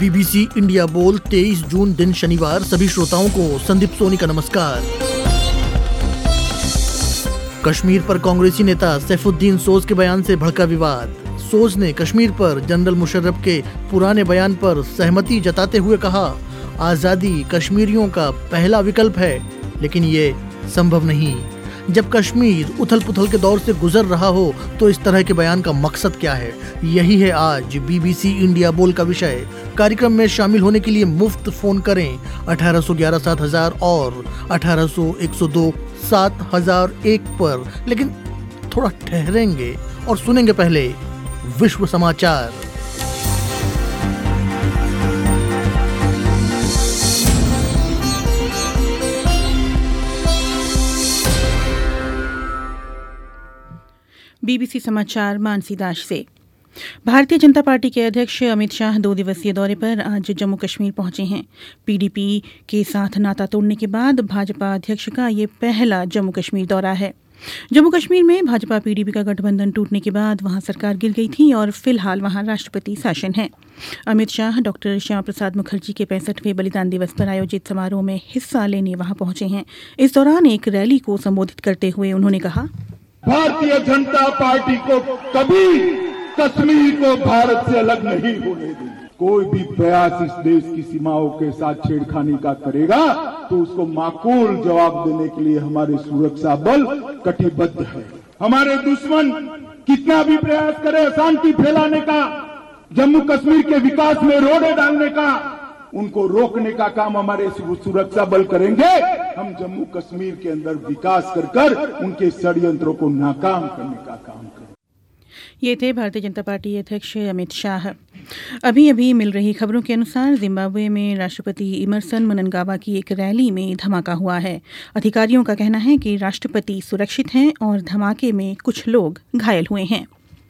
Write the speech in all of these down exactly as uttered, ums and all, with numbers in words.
BBC India बोल तेईस जून दिन शनिवार। सभी श्रोताओं को संदीप सोनी का नमस्कार। कश्मीर पर कांग्रेसी नेता सैफुद्दीन सोज के बयान से भड़का विवाद। सोज ने कश्मीर पर जनरल मुशर्रफ के पुराने बयान पर सहमति जताते हुए कहा, आजादी कश्मीरियों का पहला विकल्प है, लेकिन ये संभव नहीं। जब कश्मीर उथल पुथल के दौर से गुजर रहा हो तो इस तरह के बयान का मकसद क्या है? यही है आज बीबीसी इंडिया बोल का विषय। कार्यक्रम में शामिल होने के लिए मुफ्त फोन करें अठारह सौ ग्यारह सात हजार और अठारह सौ एक सौ दो सात हजार एक पर। लेकिन थोड़ा ठहरेंगे और सुनेंगे पहले विश्व समाचार। बीबीसी समाचार मानसी दास से। भारतीय जनता पार्टी के अध्यक्ष अमित शाह दो दिवसीय दौरे पर आज जम्मू कश्मीर पहुंचे हैं। पीडीपी के साथ नाता तोड़ने के बाद भाजपा अध्यक्ष का ये पहला जम्मू कश्मीर दौरा है। जम्मू कश्मीर में भाजपा पीडीपी का गठबंधन टूटने के बाद वहां सरकार गिर गई थी और फिलहाल वहां राष्ट्रपति शासन है। अमित शाह डॉक्टर श्यामा प्रसाद मुखर्जी के पैंसठवें बलिदान दिवस पर आयोजित समारोह में हिस्सा लेने वहां पहुंचे हैं। इस दौरान एक रैली को संबोधित करते हुए उन्होंने कहा, भारतीय जनता पार्टी को कभी कश्मीर को भारत से अलग नहीं होने देगी। कोई भी प्रयास इस देश की सीमाओं के साथ छेड़खानी का करेगा तो उसको माकूल जवाब देने के लिए हमारे सुरक्षा बल कटिबद्ध है। हमारे दुश्मन कितना भी प्रयास करे अशांति फैलाने का, जम्मू कश्मीर के विकास में रोड़े डालने का, उनको रोकने का काम हमारे सुरक्षा बल करेंगे। हम जम्मू कश्मीर के अंदर विकास कर कर उनके षड्यंत्रों को नाकाम करने का काम करेंगे। ये थे भारतीय जनता पार्टी अध्यक्ष अमित शाह। अभी अभी मिल रही खबरों के अनुसार जिम्बाब्वे में राष्ट्रपति इमरसन मनंगावा की एक रैली में धमाका हुआ है। अधिकारियों का कहना है कि राष्ट्रपति सुरक्षित हैं और धमाके में कुछ लोग घायल हुए हैं।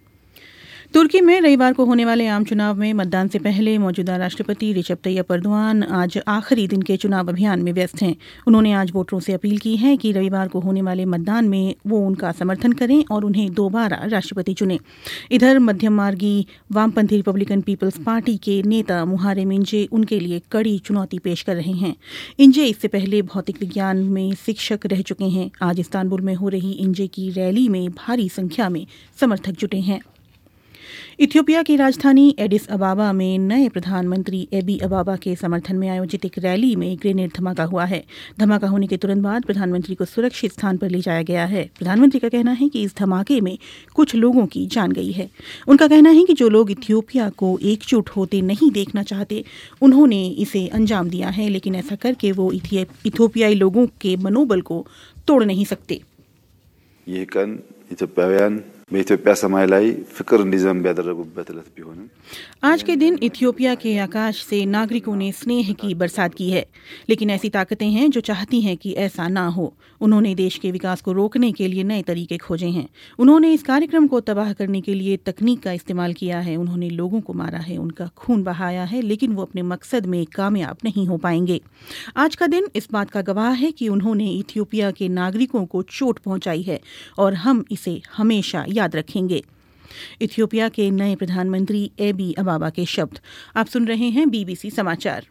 तुर्की में रविवार को होने वाले आम चुनाव में मतदान से पहले मौजूदा राष्ट्रपति रिसेप तैयप एर्दोआन आज आखिरी दिन के चुनाव अभियान में व्यस्त हैं। उन्होंने आज वोटरों से अपील की है कि रविवार को होने वाले मतदान में वो उनका समर्थन करें और उन्हें दोबारा राष्ट्रपति चुनें। इधर मध्यम मार्गी वामपंथी रिपब्लिकन पीपल्स पार्टी के नेता मुहारेम इंजे उनके लिए कड़ी चुनौती पेश कर रहे हैं। इंजे इससे पहले भौतिक विज्ञान में शिक्षक रह चुके हैं। आज इस्तांबुल में हो रही इंजे की रैली में भारी संख्या में समर्थक जुटे हैं। इथियोपिया की राजधानी एडिस अबाबा में नए प्रधानमंत्री एबी अबाबा के समर्थन में आयोजित एक रैली में ग्रेनेड धमाका हुआ है। धमाका होने के तुरंत बाद प्रधानमंत्री को सुरक्षित स्थान पर ले जाया गया है। प्रधानमंत्री का कहना है कि इस धमाके में कुछ लोगों की जान गई है। उनका कहना है कि जो लोग इथियोपिया को एकजुट होते नहीं देखना चाहते, उन्होंने इसे अंजाम दिया है, लेकिन ऐसा करके वो इथियोपियाई लोगों के मनोबल को तोड़ नहीं सकते। ይህ ቀን ኢትዮጵያውያን በኢትዮጵያ ሰማይ ላይ ፍቅር እንዲዘንብ ያደረጉበት ዕለት ቢሆንም आज के दिन इथियोपिया के आकाश से नागरिकों ने स्नेह की बरसात की है, लेकिन ऐसी ताकतें हैं जो चाहती हैं कि ऐसा ना हो। उन्होंने देश के विकास को रोकने के लिए नए तरीके खोजे हैं। उन्होंने इस कार्यक्रम को तबाह करने के लिए तकनीक का इस्तेमाल किया है। उन्होंने लोगों को मारा है, उनका खून बहाया है, लेकिन वो अपने मकसद में कामयाब नहीं हो पाएंगे। आज का दिन इस बात का गवाह है कि उन्होंने इथियोपिया के नागरिकों को चोट पहुंचाई है और हम इसे हमेशा याद रखेंगे। इथियोपिया के नए प्रधानमंत्री एबी अबाबा के शब्द। आप सुन रहे हैं बीबीसी समाचार।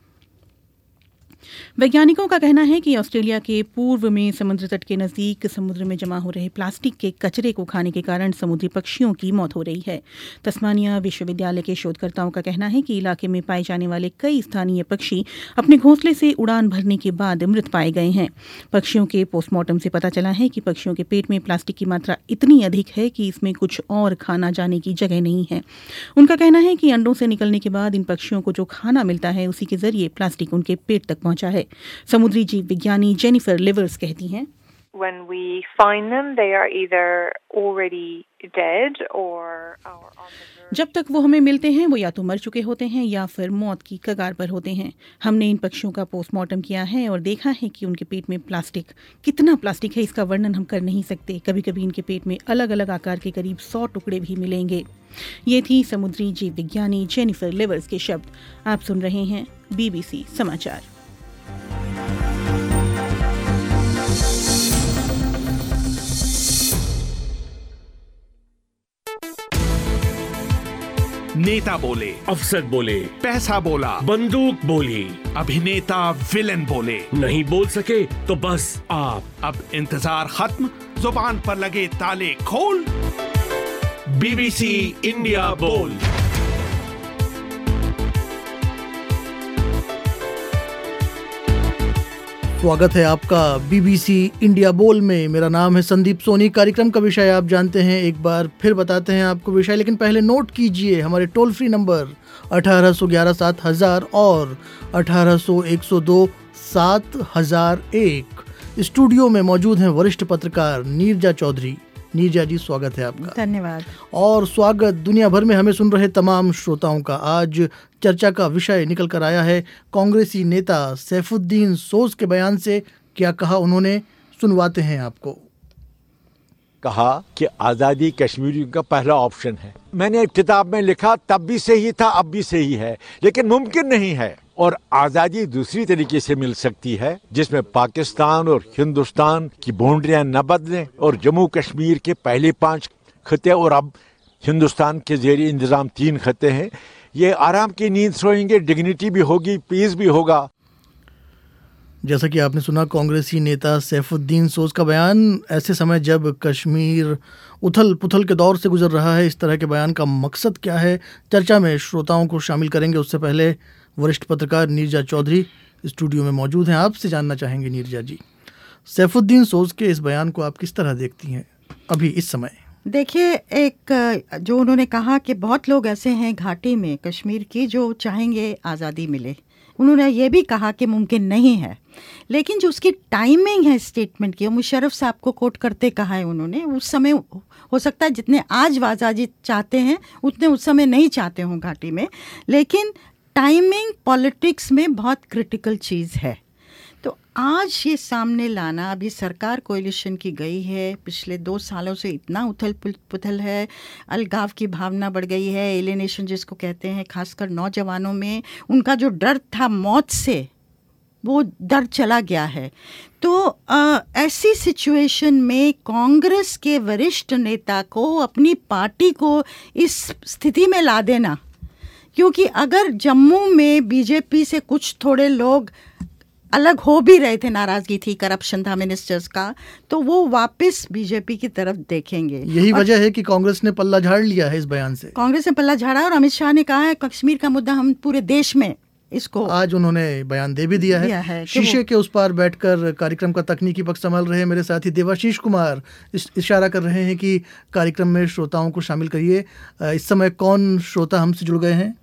वैज्ञानिकों का कहना है कि ऑस्ट्रेलिया के पूर्व में समुद्र तट के नजदीक समुद्र में जमा हो रहे प्लास्टिक के कचरे को खाने के कारण समुद्री पक्षियों की मौत हो रही है। तस्मानिया विश्वविद्यालय के शोधकर्ताओं का कहना है कि इलाके में पाए जाने वाले कई स्थानीय पक्षी अपने घोंसले से उड़ान भरने के बाद मृत पाए गए हैं। पक्षियों के पोस्टमार्टम से पता चला है कि पक्षियों के पेट में प्लास्टिक की मात्रा इतनी अधिक है कि इसमें कुछ और खाना जाने की जगह नहीं है। उनका कहना है कि अंडों से निकलने के बाद इन पक्षियों को जो खाना मिलता है उसी के जरिए प्लास्टिक उनके पेट तक पहुंचा है। समुद्री जीव विज्ञानी जेनिफर लिवर्स कहती हैं, When we find them, they are either already dead or are on the verge. जब तक वो हमें मिलते हैं वो या तो मर चुके होते हैं या फिर मौत की कगार पर होते हैं। हमने इन पक्षियों का पोस्टमार्टम किया है और देखा है कि उनके पेट में प्लास्टिक कितना प्लास्टिक है इसका वर्णन हम कर नहीं सकते। कभी कभी इनके पेट में अलग अलग आकार के करीब सौ टुकड़े भी मिलेंगे। ये थी समुद्री जीव विज्ञानी जेनिफर लिवर्स के शब्द। आप सुन रहे हैं बीबीसी समाचार। नेता बोले, अफसर बोले, पैसा बोला, बंदूक बोली, अभिनेता विलन बोले, नहीं बोल सके तो बस आप। अब इंतजार खत्म, जुबान पर लगे ताले खोल। बीबीसी इंडिया बोल। स्वागत है आपका बीबीसी इंडिया बोल में। मेरा नाम है संदीप सोनी। कार्यक्रम का विषय आप जानते हैं, एक बार फिर बताते हैं आपको विषय, लेकिन पहले नोट कीजिए हमारे टोल फ्री नंबर अठारह सौ ग्यारह सात हज़ार और अठारह सौ एक सौ दो सात हज़ार एक। स्टूडियो में मौजूद हैं वरिष्ठ पत्रकार नीरजा चौधरी। नीरजा जी, स्वागत है आपका। धन्यवाद। और स्वागत दुनिया भर में हमें सुन रहे तमाम श्रोताओं का। आज चर्चा का विषय निकल कर आया है कांग्रेसी नेता सैफुद्दीन सोज के बयान से। क्या कहा उन्होंने, सुनवाते हैं आपको। कहा कि आज़ादी कश्मीरियों का पहला ऑप्शन है। मैंने एक किताब में लिखा, तब भी सही था, अब भी सही है, लेकिन मुमकिन नहीं है। और आज़ादी दूसरी तरीके से मिल सकती है, जिसमें पाकिस्तान और हिंदुस्तान की बाउंड्रियां न बदलें और जम्मू कश्मीर के पहले पांच खत्ते और अब हिंदुस्तान के ज़ेरे इंतज़ाम तीन खत्ते हैं, ये आराम की नींद सोएंगे, डिग्निटी भी होगी, पीस भी होगा। जैसा कि आपने सुना कांग्रेसी नेता सैफुद्दीन सोज का बयान, ऐसे समय जब कश्मीर उथल पुथल के दौर से गुजर रहा है, इस तरह के बयान का मकसद क्या है, चर्चा में श्रोताओं को शामिल करेंगे। उससे पहले वरिष्ठ पत्रकार नीरजा चौधरी स्टूडियो में मौजूद हैं। आपसे जानना चाहेंगे नीरजा जी, सैफुद्दीन सोज के इस बयान को आप किस तरह देखती हैं अभी इस समय? देखिए, एक जो उन्होंने कहा कि बहुत लोग ऐसे हैं घाटी में कश्मीर की जो चाहेंगे आज़ादी मिले। उन्होंने ये भी कहा कि मुमकिन नहीं है, लेकिन जो उसकी टाइमिंग है स्टेटमेंट की, मुशर्रफ साहब को कोट करते कहा है उन्होंने, उस समय हो सकता है जितने आज आज़ादी चाहते हैं उतने उस समय नहीं चाहते हों घाटी में, लेकिन टाइमिंग पॉलिटिक्स में बहुत क्रिटिकल चीज़ है। तो आज ये सामने लाना, अभी सरकार कोalition की गई है, पिछले दो सालों से इतना उथल पुथल है, अलगाव की भावना बढ़ गई है, एलिनेशन जिसको कहते हैं, खासकर नौजवानों में उनका जो डर था मौत से, वो डर चला गया है। तो आ, ऐसी सिचुएशन में कांग्रेस के वरिष्ठ नेता को अपनी पार्टी को इस स्थिति में ला देना, क्योंकि अगर जम्मू में बीजेपी से कुछ थोड़े लोग अलग हो भी रहे थे, नाराजगी थी, करप्शन था मिनिस्टर्स का, तो वो वापस बीजेपी की तरफ देखेंगे। यही वजह है कि कांग्रेस ने पल्ला झाड़ लिया है इस बयान से। कांग्रेस ने पल्ला झाड़ा और अमित शाह ने कहा है कश्मीर का मुद्दा हम पूरे देश में इसको, आज उन्होंने बयान दे भी दिया है, दिया है शीशे के उस पार बैठकर कार्यक्रम का तकनीकी पक्ष संभाल रहे हैं मेरे साथी देवाशीष कुमार, इस, इशारा कर रहे हैं कि कार्यक्रम में श्रोताओं को शामिल करिए। इस समय कौन श्रोता हमसे जुड़ गए हैं?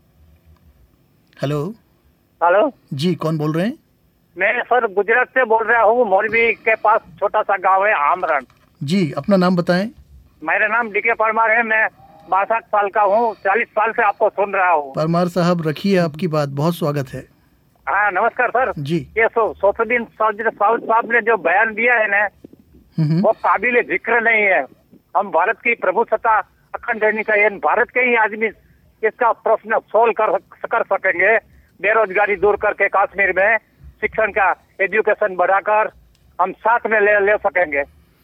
हेलो हेलो जी, कौन बोल रहे हैं? मैं सर गुजरात से बोल रहा हूँ, मोरबी के पास छोटा सा गांव है आमरण। जी, अपना नाम बताएं। मेरा नाम डीके परमार है, मैं बासठ साल का हूँ, चालीस साल से आपको सुन रहा हूँ। परमार साहब, रखिए आपकी बात, बहुत स्वागत है। हाँ नमस्कार सर जी। ये सैफुद्दीन साहब ने जो बयान दिया है ना, वो काबिल जिक्र नहीं है। हम भारत की प्रभुसत्ता अखंड रहनी चाहिए, भारत के ही आदमी इसका प्रश्न सोल्व कर कर सकेंगे। बेरोजगारी दूर करके कश्मीर में शिक्षण का एजुकेशन बढ़ाकर हम साथ में ले ले सकेंगे।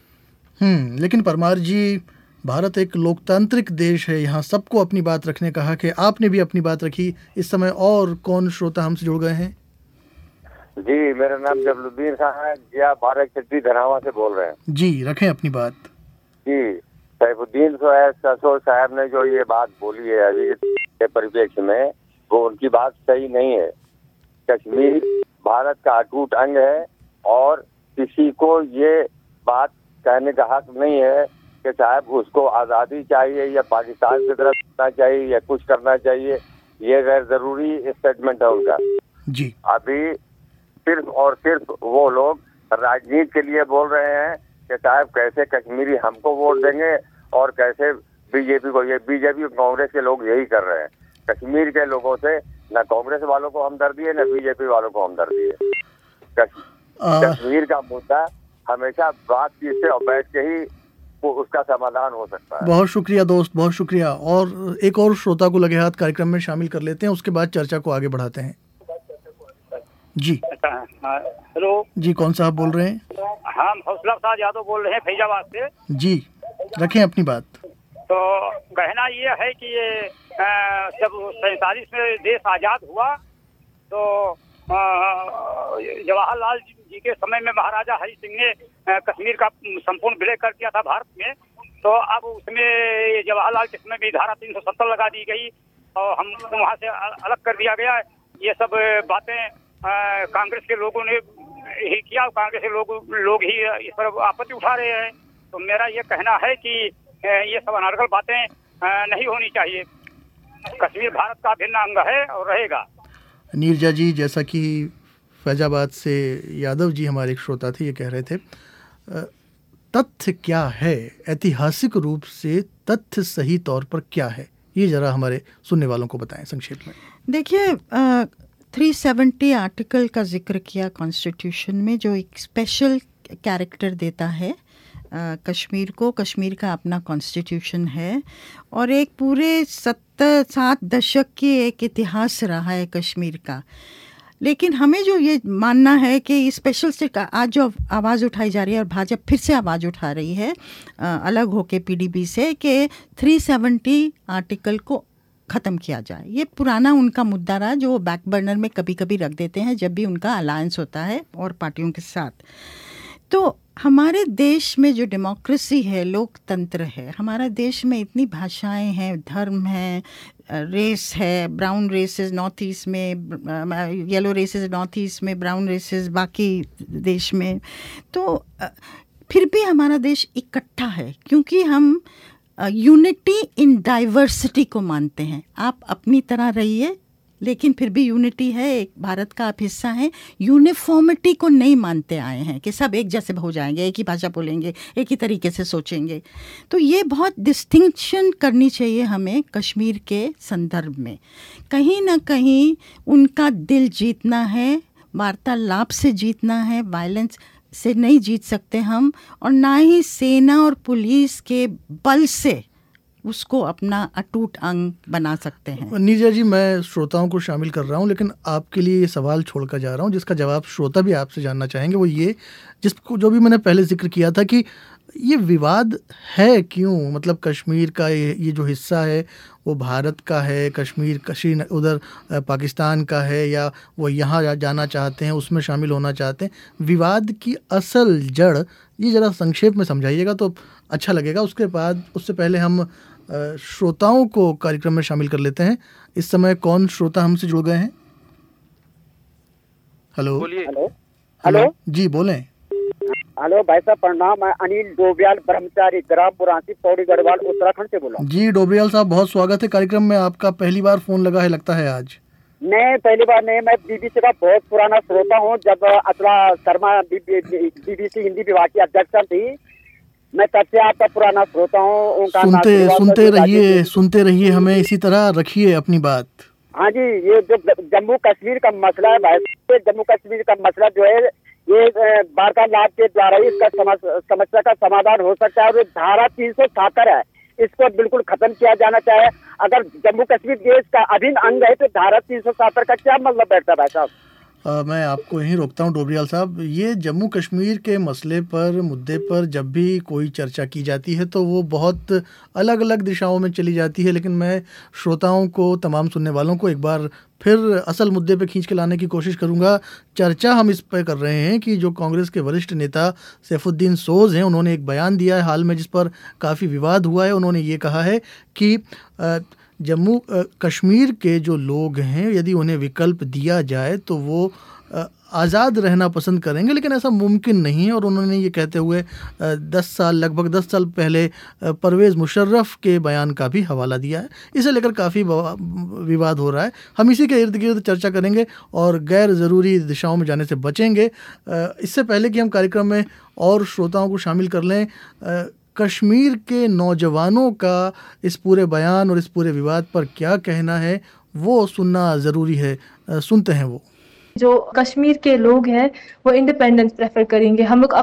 हम्म लेकिन परमार जी, भारत एक लोकतांत्रिक देश है, यहाँ सबको अपनी बात रखने का हक है। आपने भी अपनी बात रखी। इस समय और कौन श्रोता हमसे जुड़ गए हैं? जी, मेरा नाम जबलुद्दीन खान है, जिया बारक चट्टी धरावा से बोल रहे हैं। जी, रखें अपनी बात। जी, सैफुद्दीन सोज साहब ने जो ये बात बोली है अभी के परिप्रेक्ष्य में, वो उनकी बात सही नहीं है। कश्मीर भारत का अटूट अंग है और किसी को ये बात कहने का हक नहीं है कि साहब उसको आज़ादी चाहिए या पाकिस्तान की तरफ जाना चाहिए या कुछ करना चाहिए। ये गैर जरूरी स्टेटमेंट है उनका। जी, अभी सिर्फ और सिर्फ वो लोग राजनीति के लिए बोल रहे हैं कि साहब कैसे कश्मीरी हमको वोट देंगे और कैसे बीजेपी को। ये बीजेपी कांग्रेस के लोग यही कर रहे हैं। कश्मीर के लोगों से न कांग्रेस वालों को हमदर्दी है, न बीजेपी वालों को हमदर्दी है। कश्मीर का मुद्दा हमेशा बातचीत से और बैठ के ही उसका समाधान हो सकता है। बहुत शुक्रिया दोस्त, बहुत शुक्रिया। और एक और श्रोता को लगे हाथ कार्यक्रम में शामिल कर लेते हैं, उसके बाद चर्चा को आगे बढ़ाते हैं। जी हेलो जी, कौन साहब बोल रहे हैं? हम हौसला साहब यादव बोल रहे हैं फैजाबाद से। जी, रखें अपनी बात। तो कहना ये है कि ये जब सैंतालीस में देश आजाद हुआ तो जवाहरलाल जी के समय में महाराजा हरि सिंह ने कश्मीर का संपूर्ण विलय कर दिया था भारत में। तो अब उसमें जवाहरलाल के समय भी धारा तीन सौ सत्तर लगा दी गई और हम वहाँ से अलग कर दिया गया। ये सब बातें कांग्रेस के लोगों ने ही किया, कांग्रेस के लोग लोग ही इस पर आपत्ति उठा रहे हैं। तो मेरा ये कहना है कि ये सब अनर्गल बातें नहीं होनी चाहिए। कश्मीर भारत का अभिन्न अंग है और रहेगा। नीरजा जी, जैसा कि फैजाबाद से यादव जी हमारे एक श्रोता थे, ये कह रहे थे तथ्य क्या है, ऐतिहासिक रूप से तथ्य सही तौर पर क्या है, ये जरा हमारे सुनने वालों को बताएं संक्षेप में। देखिए, थ्री सेवेंटी आर्टिकल का जिक्र किया कॉन्स्टिट्यूशन में, जो एक स्पेशल कैरेक्टर देता है आ, कश्मीर को। कश्मीर का अपना कॉन्स्टिट्यूशन है और एक पूरे सत्तर सात दशक की एक इतिहास रहा है कश्मीर का। लेकिन हमें जो ये मानना है कि स्पेशल स्टेट आज जो आवाज़ उठाई जा रही है और भाजपा फिर से आवाज़ उठा रही है आ, अलग होके पीडीपी से, कि थ्री सेवेंटी आर्टिकल को ख़त्म किया जाए। ये पुराना उनका मुद्दा रहा जो वो बैक बर्नर में कभी कभी रख देते हैं जब भी उनका अलायंस होता है और पार्टियों के साथ। तो हमारे देश में जो डेमोक्रेसी है, लोकतंत्र है, हमारा देश में इतनी भाषाएं हैं, धर्म है, रेस है, ब्राउन रेसेस नॉर्थ ईस्ट में, येलो रेसेस नॉर्थ ईस्ट में, ब्राउन रेसेस बाकी देश में। तो फिर भी हमारा देश इकट्ठा है क्योंकि हम यूनिटी इन डाइवर्सिटी को मानते हैं। आप अपनी तरह रहिए लेकिन फिर भी यूनिटी है, एक भारत का आप हिस्सा हैं। यूनिफॉर्मिटी को नहीं मानते आए हैं कि सब एक जैसे हो जाएंगे, एक ही भाषा बोलेंगे, एक ही तरीके से सोचेंगे। तो ये बहुत डिस्टिंक्शन करनी चाहिए हमें कश्मीर के संदर्भ में। कहीं ना कहीं उनका दिल जीतना है, वार्तालाप से जीतना है, वायलेंस से नहीं जीत सकते हम, और ना ही सेना और पुलिस के बल से उसको अपना अटूट अंग बना सकते हैं। नीरजा जी, मैं श्रोताओं को शामिल कर रहा हूं, लेकिन आपके लिए ये सवाल छोड़कर जा रहा हूं जिसका जवाब श्रोता भी आपसे जानना चाहेंगे। वो ये, जिसको जो भी मैंने पहले जिक्र किया था कि ये विवाद है क्यों, मतलब कश्मीर का ये, ये जो हिस्सा है वो भारत का है, कश्मीर कश्मीर उधर पाकिस्तान का है, या वो यहाँ जाना चाहते हैं, उसमें शामिल होना चाहते हैं। विवाद की असल जड़ ये ज़रा संक्षेप में समझाइएगा तो अच्छा लगेगा। उसके बाद उससे पहले हम श्रोताओं को कार्यक्रम में शामिल कर लेते हैं। इस समय कौन श्रोता हमसे जुड़ गए हैं? हेलो हेलो हेलो जी, बोलें। हेलो भाई साहब, प्रणाम। मैं अनिल डोबियाल ब्रह्मचारी, ग्राम पुरासी, पौड़ी गढ़वाल, उत्तराखंड से बोला। जी डोबियाल साहब, बहुत स्वागत है कार्यक्रम में आपका। पहली बार फोन लगा है लगता है आज? नहीं, पहली बार नहीं। मैं बीबीसी का बहुत पुराना श्रोता हूँ। जब अतुला शर्मा बीबीसी हिंदी विभाग की अध्यक्षा थी, मैं तब से आपका पुराना श्रोता हूँ। सुनते सुनते रहिए सुनते रहिए हमें इसी तरह रखिए अपनी बात। हाँ जी, ये जो जम्मू कश्मीर का मसला है भाई, जम्मू कश्मीर का मसला जो है ये वार्तालाप के द्वारा ही इसका समस्या का समाधान हो सकता है। और ये धारा तीन सौ सत्तर है, इसको बिल्कुल खत्म किया जाना चाहिए। अगर जम्मू कश्मीर देश का अभिन्न अंग है तो धारा तीन सौ सत्तर का क्या मतलब बैठता है भाई साहब? आ, मैं आपको यहीं रोकता हूं डोबरियाल साहब। ये जम्मू कश्मीर के मसले पर, मुद्दे पर जब भी कोई चर्चा की जाती है तो वो बहुत अलग अलग दिशाओं में चली जाती है, लेकिन मैं श्रोताओं को, तमाम सुनने वालों को एक बार फिर असल मुद्दे पे खींच के लाने की कोशिश करूंगा। चर्चा हम इस पर कर रहे हैं कि जो कांग्रेस के वरिष्ठ नेता सैफुद्दीन सोज हैं, उन्होंने एक बयान दिया है हाल में जिस पर काफ़ी विवाद हुआ है। उन्होंने ये कहा है कि आ, जम्मू कश्मीर के जो लोग हैं, यदि उन्हें विकल्प दिया जाए तो वो आज़ाद रहना पसंद करेंगे, लेकिन ऐसा मुमकिन नहीं है। और उन्होंने ये कहते हुए दस साल लगभग दस साल पहले परवेज़ मुशर्रफ के बयान का भी हवाला दिया है। इसे लेकर काफ़ी विवाद हो रहा है। हम इसी के इर्द गिर्द चर्चा करेंगे और गैर ज़रूरी दिशाओं में जाने से बचेंगे। इससे पहले कि हम कार्यक्रम में और श्रोताओं को शामिल कर लें, कश्मीर के नौजवानों का इस पूरे बयान और इस पूरे विवाद पर क्या कहना है वो सुनना ज़रूरी है। सुनते हैं वो। जो कश्मीर के लोग हैं वो इंडिपेंडेंस प्रेफर करेंगे। हम लोग अपनी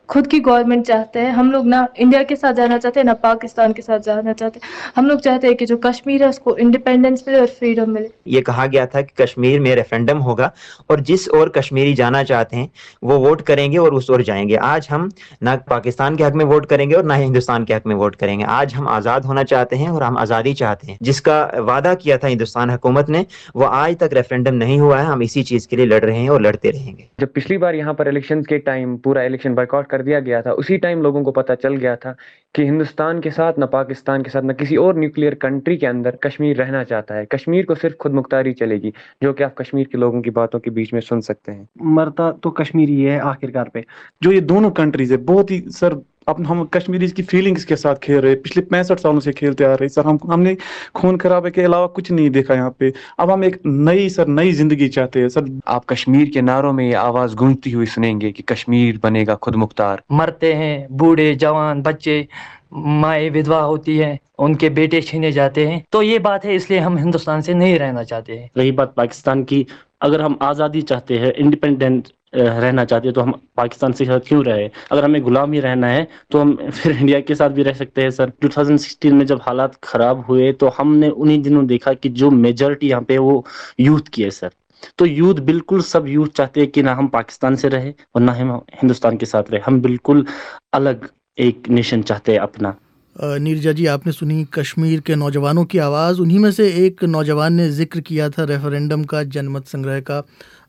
खुद की गवर्नमेंट चाहते हैं। हम लोग ना इंडिया के साथ जाना चाहते हैं ना पाकिस्तान के साथ जाना चाहते हैं। हम लोग चाहते हैं कि जो कश्मीर है उसको इंडिपेंडेंस मिले और फ्रीडम मिले। ये कहा गया था कि कश्मीर में रेफरेंडम होगा और जिस ओर कश्मीरी जाना चाहते हैं वो वोट करेंगे और उस ओर जाएंगे। आज हम ना पाकिस्तान के हक में वोट करेंगे और ना ही हिंदुस्तान के हक में वोट करेंगे। आज हम आज़ाद होना चाहते हैं और हम आज़ादी चाहते हैं। जिसका वादा किया था हिंदुस्तान हुकूमत ने वो आज तक रेफरेंडम नहीं हुआ है। हम इसी चीज़ के लिए लड़ रहे हैं और लड़ते रहेंगे। जब पिछली बार यहाँ पर इलेक्शन के टाइम पूरा इलेक्शन बॉयकॉट कर दिया गया था, उसी टाइम लोगों को पता चल गया था कि हिंदुस्तान के साथ, न पाकिस्तान के साथ, न किसी और न्यूक्लियर कंट्री के अंदर कश्मीर रहना चाहता है। कश्मीर को सिर्फ खुद मुख्तारी चलेगी, जो कि आप कश्मीर के लोगों की बातों के बीच में सुन सकते हैं। मरता तो कश्मीरी है आखिरकार पे। जो ये दोनों कंट्रीज है बहुत ही सर, अब हम कश्मीरीज की फीलिंग्स के साथ खेल रहे हैं। पिछले पैंसठ सालों से खेलते आ रहे हैं सर। हम हमने खून खराबे के अलावा कुछ नहीं देखा यहाँ पे। अब हम एक नई सर नई जिंदगी चाहते हैं सर। आप कश्मीर के नारों में ये आवाज गूंजती हुई सुनेंगे कि कश्मीर बनेगा खुद मुख्तार। मरते हैं बूढ़े जवान बच्चे, माए विधवा होती है, उनके बेटे छीने जाते हैं। तो ये बात है, इसलिए हम हिंदुस्तान से नहीं रहना चाहते हैं। रही बात पाकिस्तान की, अगर हम आज़ादी चाहते हैं, इंडिपेंडेंट रहना चाहते हैं, तो हम पाकिस्तान के साथ क्यों रहे? अगर हमें गुलामी रहना है तो हम फिर इंडिया के साथ भी रह सकते हैं सर। दो हज़ार सोलह में जब हालात खराब हुए तो हमने उन्हीं दिनों देखा कि जो मेजॉरिटी यहाँ पे वो यूथ की है सर। तो यूथ बिल्कुल सब यूथ चाहते हैं कि ना हम पाकिस्तान से रहे और ना हम हिंदुस्तान के साथ रहे। हम बिल्कुल अलग एक नेशन चाहते हैं अपना। नीरजा जी, आपने सुनी कश्मीर के नौजवानों की आवाज़। उन्हीं में से एक नौजवान ने जिक्र किया था रेफरेंडम का, जनमत संग्रह का।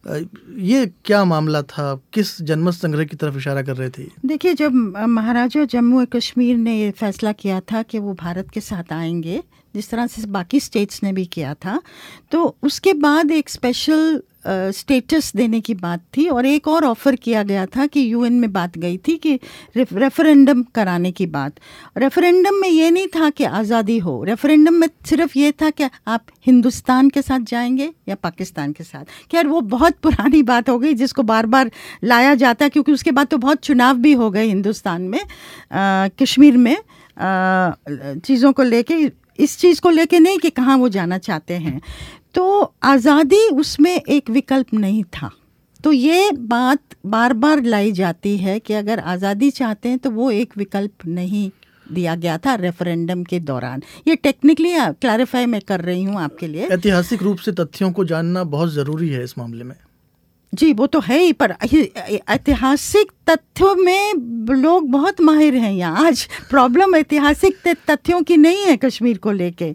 ये क्या मामला था? किस जनमत संग्रह की तरफ इशारा कर रहे थे? देखिए, जब महाराजा जम्मू और कश्मीर ने ये फैसला किया था कि वो भारत के साथ आएंगे, जिस तरह से बाकी स्टेट्स ने भी किया था, तो उसके बाद एक स्पेशल स्टेटस देने की बात थी और एक और ऑफ़र किया गया था कि यूएन में बात गई थी कि रेफरेंडम कराने की बात। रेफरेंडम में ये नहीं था कि आज़ादी हो, रेफरेंडम में सिर्फ ये था कि आप हिंदुस्तान के साथ जाएंगे या पाकिस्तान के साथ। खैर, वो बहुत पुरानी बात हो गई जिसको बार बार लाया जाता है, क्योंकि उसके बाद तो बहुत चुनाव भी हो गए हिंदुस्तान में, आ, कश्मीर में चीज़ों को लेके, इस चीज़ को लेके नहीं कि कहाँ वो जाना चाहते हैं। तो आज़ादी उसमें एक विकल्प नहीं था। तो ये बात बार बार लाई जाती है कि अगर आज़ादी चाहते हैं तो वो एक विकल्प नहीं दिया गया था रेफरेंडम के दौरान। ये टेक्निकली क्लैरिफाई मैं कर रही हूँ आपके लिए। ऐतिहासिक रूप से तथ्यों को जानना बहुत ज़रूरी है इस मामले में। जी, वो तो है ही, पर ऐतिहासिक तथ्यों में लोग बहुत माहिर हैं यहाँ। आज प्रॉब्लम ऐतिहासिक तथ्यों की नहीं है कश्मीर को लेके।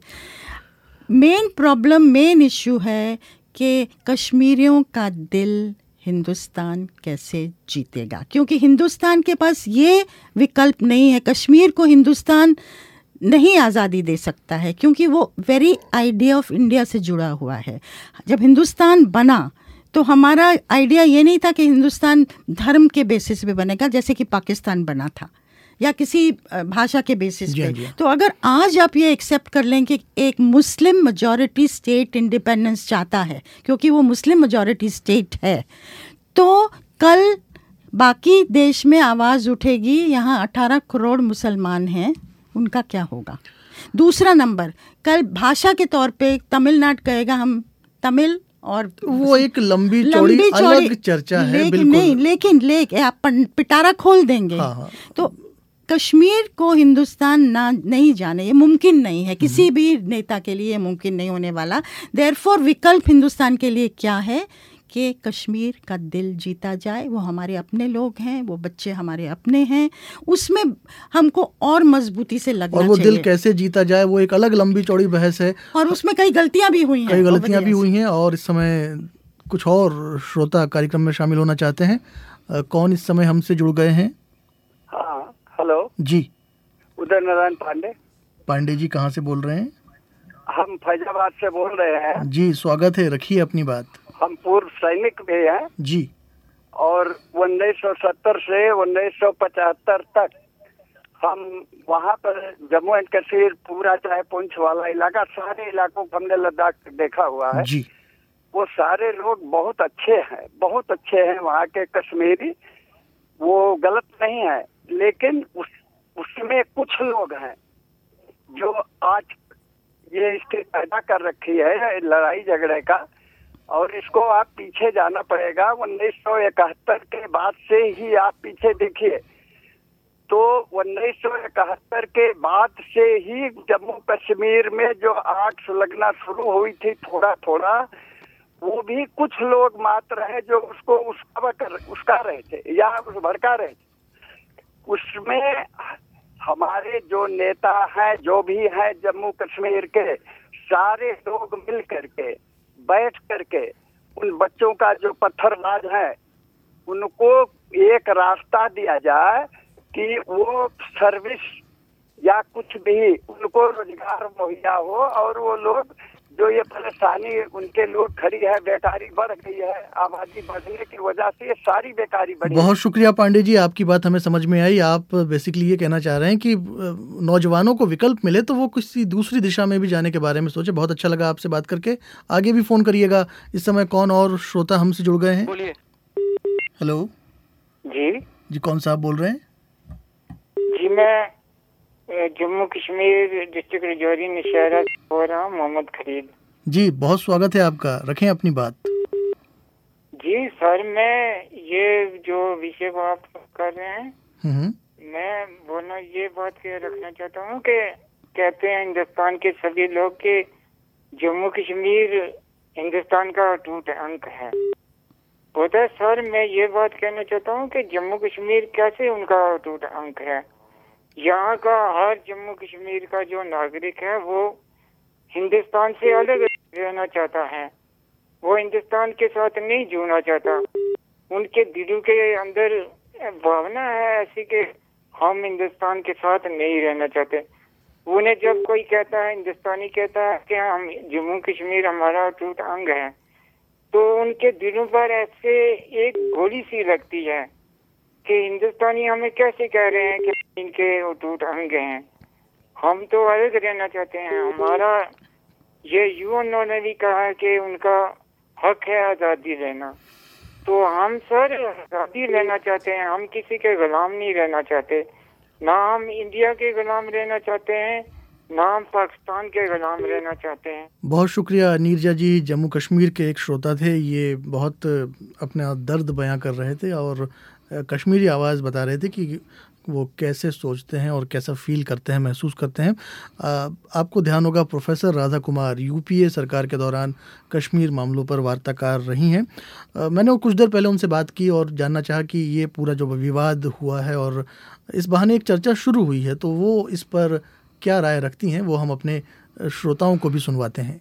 मेन प्रॉब्लम, मेन इशू है कि कश्मीरियों का दिल हिंदुस्तान कैसे जीतेगा, क्योंकि हिंदुस्तान के पास ये विकल्प नहीं है। कश्मीर को हिंदुस्तान नहीं आज़ादी दे सकता है, क्योंकि वो वेरी आइडिया ऑफ इंडिया से जुड़ा हुआ है। जब हिंदुस्तान बना तो हमारा आइडिया ये नहीं था कि हिंदुस्तान धर्म के बेसिस पे बनेगा जैसे कि पाकिस्तान बना था, या किसी भाषा के बेसिस पे। तो अगर आज आप ये एक्सेप्ट कर लें कि एक मुस्लिम मेजॉरिटी स्टेट इंडिपेंडेंस चाहता है, क्योंकि वो मुस्लिम मेजॉरिटी स्टेट है, तो कल बाकी देश में आवाज़ उठेगी, यहाँ अठारह करोड़ मुसलमान हैं, उनका क्या होगा? दूसरा नंबर, कल भाषा के तौर पे तमिलनाडु कहेगा हम तमिल, और वो एक लंबी चौड़ी अलग चर्चा है। लेकिन बिल्कुल नहीं, लेकिन लेकिन आप पिटारा खोल देंगे। हाँ, हाँ। तो कश्मीर को हिंदुस्तान ना नहीं जाने, ये मुमकिन नहीं है, किसी भी नेता के लिए मुमकिन नहीं होने वाला। देयरफॉर विकल्प हिंदुस्तान के लिए क्या है कि कश्मीर का दिल जीता जाए। वो हमारे अपने लोग हैं, वो बच्चे हमारे अपने हैं, उसमें हमको और मजबूती से लगना चाहिए। और वो दिल कैसे जीता जाए वो एक अलग लंबी चौड़ी बहस है, और उसमें कई गलतियां भी हुई हैं कई गलतियां भी हुई हैं और इस समय कुछ और श्रोता कार्यक्रम में शामिल होना चाहते हैं। आ, कौन इस समय हमसे जुड़ गए हैं? हाँ, हेलो जी, उदय नारायण पांडे। पांडे जी, कहाँ से बोल रहे हैं? हम फैजाबाद से बोल रहे हैं जी। स्वागत है, रखिए अपनी बात। हम पूर्व सैनिक भी हैं जी, और उन्नीस सौ सत्तर से उन्नीस सौ पचहत्तर तक हम वहाँ पर जम्मू एंड कश्मीर पूरा, चाहे पुंछ वाला इलाका, सारे इलाकों को हमने लद्दाख देखा हुआ है जी। वो सारे लोग बहुत अच्छे हैं, बहुत अच्छे हैं वहाँ के कश्मीरी, वो गलत नहीं है। लेकिन उस उसमें कुछ लोग हैं जो आज ये स्थिति पैदा कर रखी है लड़ाई झगड़े का, और इसको आप पीछे जाना पड़ेगा। उन्नीस सौ इकहत्तर के बाद से ही आप पीछे देखिए तो उन्नीस सौ इकहत्तर के बाद से ही जम्मू कश्मीर में जो आग सुलगना शुरू हुई थी थोड़ा थोड़ा, वो भी कुछ लोग मात्र है जो उसको उसका कर उसका रहे थे या उस भड़का रहे थे। उसमें हमारे जो नेता हैं, जो भी हैं जम्मू कश्मीर के, सारे लोग मिल करके बैठ करके उन बच्चों का जो पत्थरबाज है उनको एक रास्ता दिया जाए कि वो सर्विस या कुछ भी उनको रोजगार मुहैया हो, और वो लोग जो ये परेशानी उनके लोग खड़ी है, बेकारी बढ़ गई है, आबादी बढ़ने की वजह से ये सारी बेकारी बढ़ी। बहुत शुक्रिया पांडे जी, आपकी बात हमें समझ में आई। आप बेसिकली ये कहना चाह रहे हैं कि नौजवानों को विकल्प मिले तो वो किसी दूसरी दिशा में भी जाने के बारे में सोचे। बहुत अच्छा लगा आपसे बात करके, आगे भी फोन करिएगा। इस समय कौन और श्रोता हमसे जुड़ गए हैं? बोलिए। हेलो जी जी, कौन साहब बोल रहे हैं? जी मैं जम्मू कश्मीर डिस्ट्रिक्ट राजौरी नौशहरा से बोल रहा हूँ, मोहम्मद खलील जी। बहुत स्वागत है आपका, रखें अपनी बात। जी सर, मैं ये जो विषय को आप कर रहे हैं, मैं बोलना ये बात के रखना चाहता हूँ कि कहते हैं हिंदुस्तान के सभी लोग के जम्मू कश्मीर हिंदुस्तान का अटूट अंग है। होता है सर, मैं ये बात कहना चाहता हूँ कि जम्मू कश्मीर कैसे उनका अटूट अंग है। यहाँ का हर जम्मू कश्मीर का जो नागरिक है वो हिंदुस्तान से अलग रहना चाहता है, वो हिंदुस्तान के साथ नहीं जुड़ना चाहता। उनके दिलों के अंदर भावना है ऐसी कि हम हिंदुस्तान के साथ नहीं रहना चाहते। उन्हें जब कोई कहता है, हिंदुस्तानी कहता है कि हम जम्मू कश्मीर हमारा अटूट अंग है, तो उनके दिलों पर ऐसे एक गोली सी लगती है कि हिंदुस्तानी हमें कैसे कह रहे हैं कि इनके अटूट अंग हैं। हम तो अलग रहना चाहते हैं। हमारा ये यूएनओ ने भी कहा है कि उनका हक है आज़ादी लेना, तो हम सर आज़ादी लेना चाहते हैं। हम किसी के गुलाम नहीं रहना चाहते, ना हम इंडिया के गुलाम रहना चाहते हैं, ना हम पाकिस्तान के गुलाम रहना चाहते हैं। बहुत शुक्रिया नीरजा जी, जम्मू कश्मीर के एक श्रोता थे। ये बहुत अपना दर्द बयां कर रहे थे और कश्मीरी आवाज़ बता रहे थे कि वो कैसे सोचते हैं और कैसा फील करते हैं, महसूस करते हैं। आ, आपको ध्यान होगा प्रोफेसर राधा कुमार यूपीए सरकार के दौरान कश्मीर मामलों पर वार्ताकार रही हैं। आ, मैंने कुछ देर पहले उनसे बात की और जानना चाहा कि ये पूरा जो विवाद हुआ है और इस बहाने एक चर्चा शुरू हुई है, तो वो इस पर क्या राय रखती हैं, वो हम अपने श्रोताओं को भी सुनवाते हैं।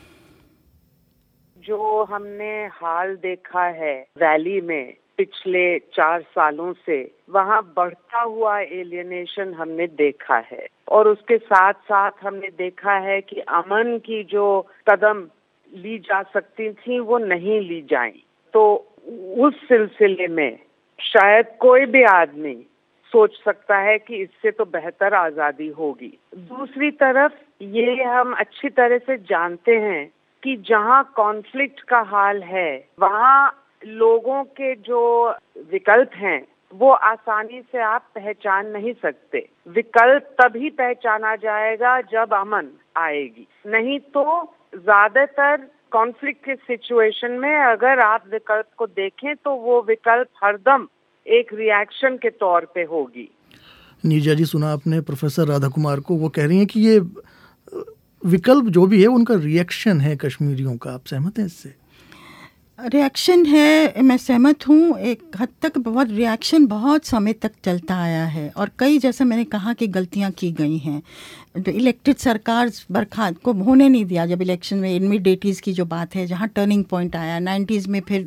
जो हमने हाल देखा है वैली में पिछले चार सालों से, वहाँ बढ़ता हुआ एलियनेशन हमने देखा है, और उसके साथ साथ हमने देखा है कि अमन की जो कदम ली जा सकती थी वो नहीं ली जाई। तो उस सिलसिले में शायद कोई भी आदमी सोच सकता है कि इससे तो बेहतर आज़ादी होगी। दूसरी तरफ ये हम अच्छी तरह से जानते हैं कि जहाँ कॉन्फ्लिक्ट का हाल है वहाँ लोगों के जो विकल्प हैं वो आसानी से आप पहचान नहीं सकते। विकल्प तभी पहचाना जाएगा जब अमन आएगी, नहीं तो ज्यादातर कॉन्फ्लिक्ट के सिचुएशन में अगर आप विकल्प को देखें तो वो विकल्प हरदम एक रिएक्शन के तौर पे होगी। नीरजा जी, सुना आपने प्रोफेसर राधा कुमार को, वो कह रही हैं कि ये विकल्प जो भी है उनका रिएक्शन है कश्मीरियों का। आप सहमत हैं इससे? रिएक्शन है, मैं सहमत हूँ। एक हद तक बहुत रिएक्शन बहुत समय तक चलता आया है और कई, जैसे मैंने कहा, कि गलतियाँ की गई हैं। तो इलेक्टेड सरकार बरखा को होने नहीं दिया। जब इलेक्शन में इनमिडेटीज़ की जो बात है, जहाँ टर्निंग पॉइंट आया नाइन्टीज़ में, फिर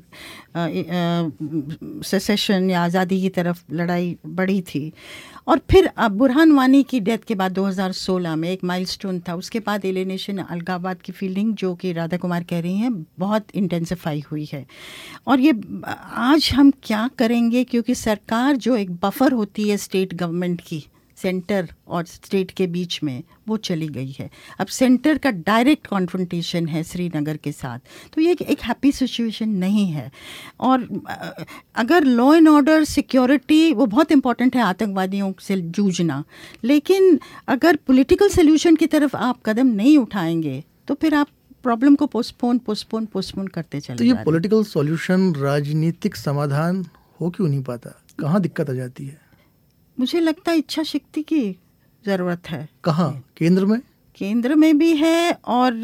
सेसेशन या आज़ादी की तरफ लड़ाई बढ़ी थी, और फिर अब बुरहान वानी की डेथ के बाद दो हज़ार सोलह में एक माइलस्टोन था। उसके बाद एलियनेशन, अलगाववाद की फीलिंग जो कि राधा कुमार कह रही हैं बहुत इंटेंसिफाई हुई है। और ये आज हम क्या करेंगे, क्योंकि सरकार जो एक बफर होती है स्टेट गवर्नमेंट की, सेंटर और स्टेट के बीच में, वो चली गई है। अब सेंटर का डायरेक्ट कॉन्फ्रंटेशन है श्रीनगर के साथ, तो ये एक हैप्पी सिचुएशन नहीं है। और अगर लॉ एंड ऑर्डर, सिक्योरिटी, वो बहुत इंपॉर्टेंट है, आतंकवादियों से जूझना, लेकिन अगर पॉलिटिकल सोल्यूशन की तरफ आप कदम नहीं उठाएंगे तो फिर आप प्रॉब्लम को पोस्टपोन पोस्टपोन पोस्टपोन करते चले तो ये पॉलिटिकल सॉल्यूशन, राजनीतिक समाधान हो क्यों नहीं पाता? कहाँ दिक्कत आ जाती है? मुझे लगता है इच्छा शक्ति की ज़रूरत है। कहाँ? केंद्र में? केंद्र में भी है, और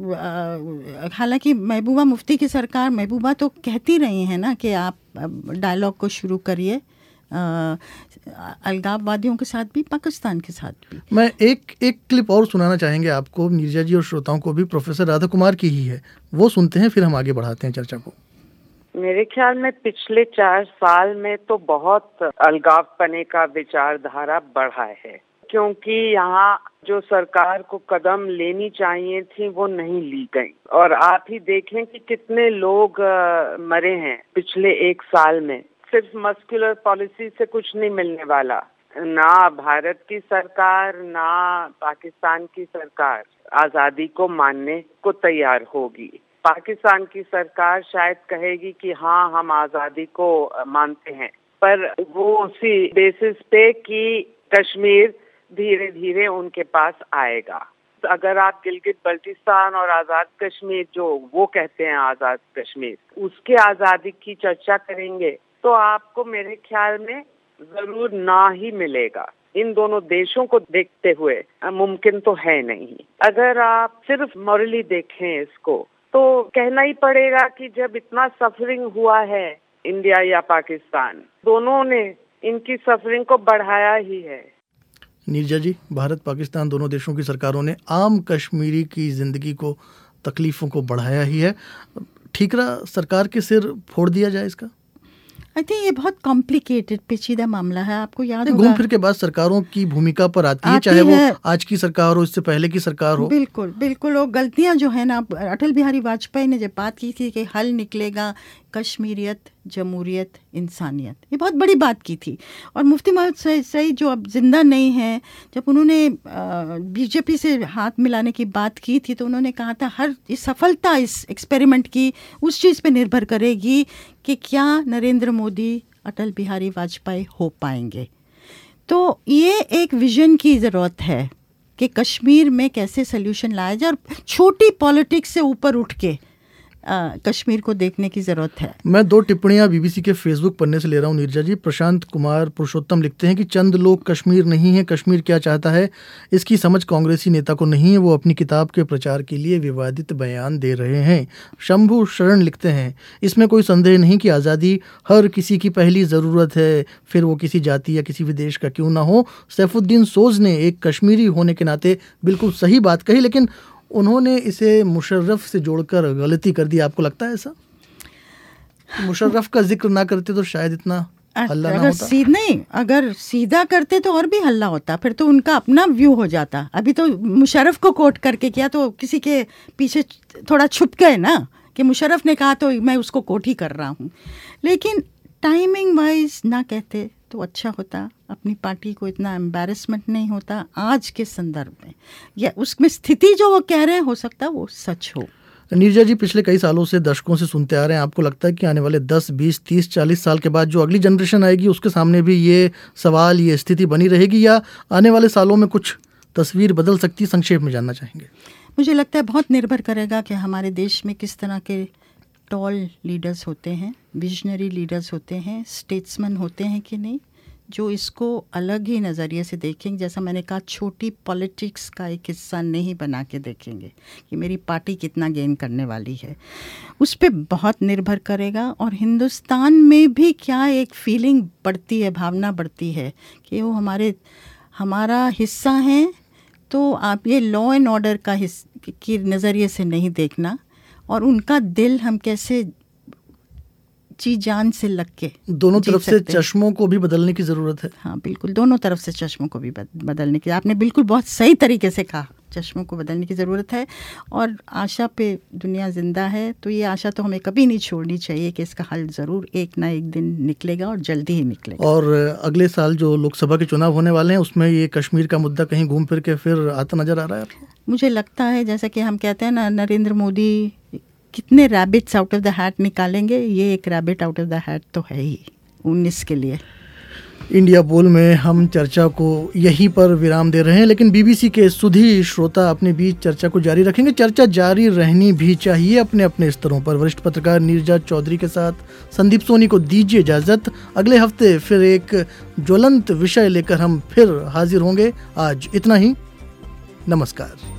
हालांकि महबूबा मुफ्ती की सरकार, महबूबा तो कहती रही है ना कि आप डायलॉग को शुरू करिए अलगाववादियों के साथ भी, पाकिस्तान के साथ भी। मैं एक एक क्लिप और सुनाना चाहेंगे आपको, नीरजा जी और श्रोताओं को भी, प्रोफेसर राधा कुमार की ही है, वो सुनते हैं फिर हम आगे बढ़ाते हैं चर्चा को। मेरे ख्याल में पिछले चार साल में तो बहुत अलगावपने का विचारधारा बढ़ा है, क्योंकि यहाँ जो सरकार को कदम लेनी चाहिए थी वो नहीं ली गई। और आप ही देखें कि कितने लोग मरे हैं पिछले एक साल में। सिर्फ मस्कुलर पॉलिसी से कुछ नहीं मिलने वाला, ना भारत की सरकार ना पाकिस्तान की सरकार आजादी को मानने को तैयार होगी। पाकिस्तान की सरकार शायद कहेगी कि हाँ हम आजादी को मानते हैं, पर वो उसी बेसिस पे कि कश्मीर धीरे धीरे उनके पास आएगा। तो अगर आप गिलगित बल्टिस्तान और आज़ाद कश्मीर, जो वो कहते हैं आज़ाद कश्मीर, उसके आज़ादी की चर्चा करेंगे तो आपको मेरे ख्याल में जरूर ना ही मिलेगा। इन दोनों देशों को देखते हुए मुमकिन तो है नहीं। अगर आप सिर्फ मॉरली देखें इसको तो कहना ही पड़ेगा कि जब इतना सफरिंग हुआ है इंडिया या पाकिस्तान, दोनों ने इनकी सफरिंग को बढ़ाया ही है। नीरजा जी, भारत पाकिस्तान दोनों देशों की सरकारों ने आम कश्मीरी की ज़िंदगी को, तकलीफ़ों को बढ़ाया ही है। ठीकरा सरकार के सिर फोड़ दिया जाए इसका? आई थिंक ये बहुत कॉम्प्लिकेटेड पेचीदा मामला है। आपको याद होगा, घूम फिर के बाद सरकारों की भूमिका पर आती, आती है, चाहे है, वो आज की सरकार हो, इससे पहले की सरकार हो। बिल्कुल बिल्कुल। और गलतियां जो है ना, अटल बिहारी वाजपेयी ने जब बात की थी कि हल निकलेगा कश्मीरियत, जमहूरियत, इंसानियत, ये बहुत बड़ी बात की थी। और मुफ्ती मोहम्मद सईद जो अब जिंदा नहीं है, जब उन्होंने बीजेपी से हाथ मिलाने की बात की थी तो उन्होंने कहा था हर इस सफलता इस एक्सपेरिमेंट की उस चीज़ पे निर्भर करेगी कि क्या नरेंद्र मोदी अटल बिहारी वाजपेयी हो पाएंगे। तो ये एक विजन की ज़रूरत है कि कश्मीर में कैसे सल्यूशन लाया जाए, और छोटी पॉलिटिक्स से ऊपर उठ के आ, कश्मीर को देखने की ज़रूरत है। मैं दो टिप्पणियां बीबीसी के फेसबुक पन्ने से ले रहा हूं नीरजा जी। प्रशांत कुमार पुरुषोत्तम लिखते हैं कि चंद लोग कश्मीर नहीं है, कश्मीर क्या चाहता है इसकी समझ कांग्रेसी नेता को नहीं है, वो अपनी किताब के प्रचार के लिए विवादित बयान दे रहे हैं। शंभू शरण लिखते हैं इसमें कोई संदेह नहीं कि आज़ादी हर किसी की पहली ज़रूरत है, फिर वो किसी जाति या किसी विदेश का क्यों ना हो। सैफुद्दीन सोज ने एक कश्मीरी होने के नाते बिल्कुल सही बात कही, लेकिन उन्होंने इसे मुशर्रफ से जोड़कर गलती कर दी। आपको लगता है ऐसा? मुशर्रफ का जिक्र ना करते तो शायद इतना हल्ला ना होता। सीध नहीं, अगर सीधा करते तो और भी हल्ला होता, फिर तो उनका अपना व्यू हो जाता। अभी तो मुशर्रफ को कोट करके किया तो किसी के पीछे थोड़ा छुप गए ना कि मुशर्रफ ने कहा तो मैं उसको कोट ही कर रहा हूँ। लेकिन टाइमिंग वाइज ना कहते तो अच्छा होता, अपनी पार्टी को इतना एम्बैरेसमेंट नहीं होता आज के संदर्भ में, या उसमें स्थिति जो वो कह रहे हैं हो सकता है वो सच हो। नीरजा जी, पिछले कई सालों से, दशकों से सुनते आ रहे हैं, आपको लगता है कि आने वाले दस, बीस, तीस, चालीस साल के बाद जो अगली जनरेशन आएगी उसके सामने भी ये सवाल, ये स्थिति बनी रहेगी, या आने वाले सालों में कुछ तस्वीर बदल सकती है? संक्षेप में जानना चाहेंगे। मुझे लगता है बहुत निर्भर करेगा कि हमारे देश में किस तरह के टॉल लीडर्स होते हैं, विजनरी लीडर्स होते हैं, स्टेट्समैन होते हैं कि नहीं, जो इसको अलग ही नज़रिए से देखेंगे। जैसा मैंने कहा, छोटी पॉलिटिक्स का एक हिस्सा नहीं बना के देखेंगे कि मेरी पार्टी कितना गेन करने वाली है, उस पर बहुत निर्भर करेगा। और हिंदुस्तान में भी क्या एक फीलिंग बढ़ती है, भावना बढ़ती है कि वो हमारे हमारा हिस्सा हैं, तो आप ये लॉ एंड ऑर्डर का हिस्सा की नज़रिए से नहीं देखना, और उनका दिल हम कैसे जी जान से लग के दोनों तरफ से चश्मों को भी बदलने की ज़रूरत है। हाँ बिल्कुल, दोनों तरफ से चश्मों को भी बदलने की, आपने बिल्कुल बहुत सही तरीके से कहा, चश्मों को बदलने की ज़रूरत है। और आशा पे दुनिया ज़िंदा है, तो ये आशा तो हमें कभी नहीं छोड़नी चाहिए कि इसका हल ज़रूर एक ना एक दिन निकलेगा, और जल्दी ही निकलेगा। और अगले साल जो लोकसभा के चुनाव होने वाले हैं उसमें ये कश्मीर का मुद्दा कहीं घूम फिर के फिर आता नज़र आ रहा है आपको? मुझे लगता है, जैसा कि हम कहते हैं ना, नरेंद्र मोदी कितने rabbits out of the hat निकालेंगे, ये एक rabbit out of the hat तो है ही उन्नीस के लिए। इंडिया पोल में हम चर्चा को यहीं पर विराम दे रहे हैं, लेकिन बीबीसी के सुधी श्रोता अपने बीच चर्चा को जारी रखेंगे। चर्चा जारी रहनी भी चाहिए अपने अपने स्तरों पर। वरिष्ठ पत्रकार नीरजा चौधरी के साथ संदीप सोनी को दीजिए इजाजत। अगले हफ्ते फिर एक ज्वलंत विषय लेकर हम फिर हाजिर होंगे। आज इतना ही, नमस्कार।